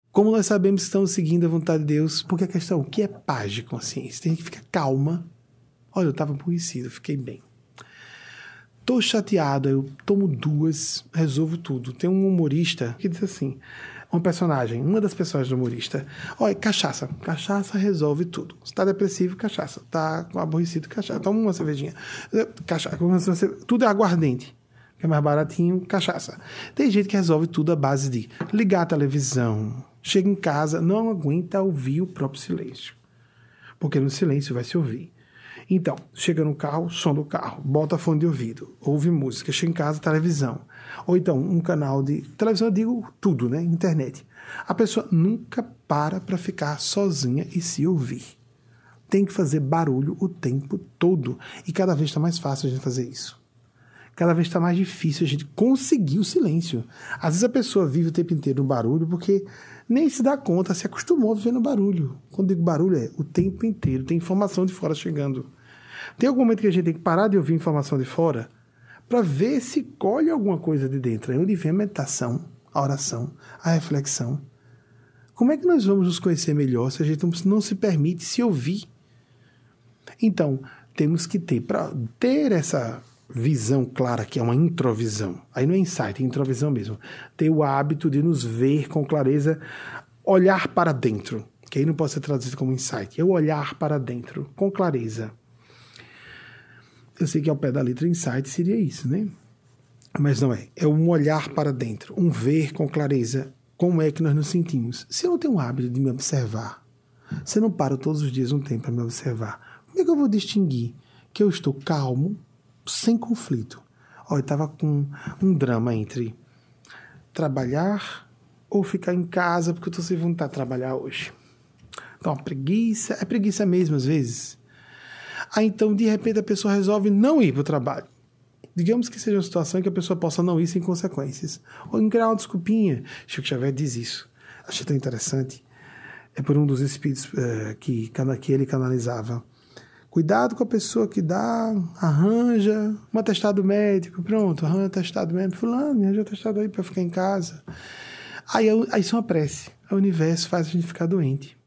Como nós sabemos que estamos seguindo a vontade de Deus? Porque a questão, o que é paz de consciência? Tem que ficar calma. Olha, eu estava aborrecido, fiquei bem. Tô chateada, eu tomo 2, resolvo tudo. Tem um humorista que diz assim, um personagem, uma das personagens do humorista, olha, cachaça resolve tudo. Você tá depressivo, cachaça. Tá aborrecido, cachaça. Toma uma cervejinha. Cachaça, tudo é aguardente. Que é mais baratinho, cachaça. Tem gente que resolve tudo à base de ligar a televisão, chega em casa, não aguenta ouvir o próprio silêncio. Porque no silêncio vai se ouvir. Então, chega no carro, som do carro, bota fone de ouvido, ouve música, chega em casa, televisão. Ou então, um canal de televisão, eu digo tudo, né? Internet. A pessoa nunca para ficar sozinha e se ouvir. Tem que fazer barulho o tempo todo. E cada vez está mais fácil a gente fazer isso. Cada vez está mais difícil a gente conseguir o silêncio. Às vezes a pessoa vive o tempo inteiro no barulho porque nem se dá conta, se acostumou a viver no barulho. Quando digo barulho é o tempo inteiro, tem informação de fora chegando. Tem algum momento que a gente tem que parar de ouvir informação de fora para ver se colhe alguma coisa de dentro. É onde vem a meditação, a oração, a reflexão. Como é que nós vamos nos conhecer melhor se a gente não se permite se ouvir? Então, temos que ter, para ter essa visão clara, que é uma introvisão. Aí não é insight, é introvisão mesmo. Ter o hábito de nos ver com clareza, olhar para dentro, que aí não pode ser traduzido como insight. É o olhar para dentro, com clareza. Eu sei que ao pé da letra insight seria isso, né? Mas não é. É um olhar para dentro, um ver com clareza como é que nós nos sentimos. Se eu não tenho o hábito de me observar, se eu não paro todos os dias um tempo para me observar, como é que eu vou distinguir que eu estou calmo, sem conflito? Olha, eu estava com um drama entre trabalhar ou ficar em casa porque eu estou sem vontade de trabalhar hoje. Então, preguiça, é preguiça mesmo às vezes. Aí então, de repente, a pessoa resolve não ir para o trabalho. Digamos que seja uma situação em que a pessoa possa não ir sem consequências. Ou criar uma desculpinha. Chico Xavier diz isso. Achei tão interessante. É por um dos espíritos que ele canalizava. Cuidado com a pessoa que arranja um atestado médico. Pronto, arranja um atestado médico. Fulano, me arranja um atestado aí para ficar em casa. Aí isso é uma prece. O universo faz a gente ficar doente.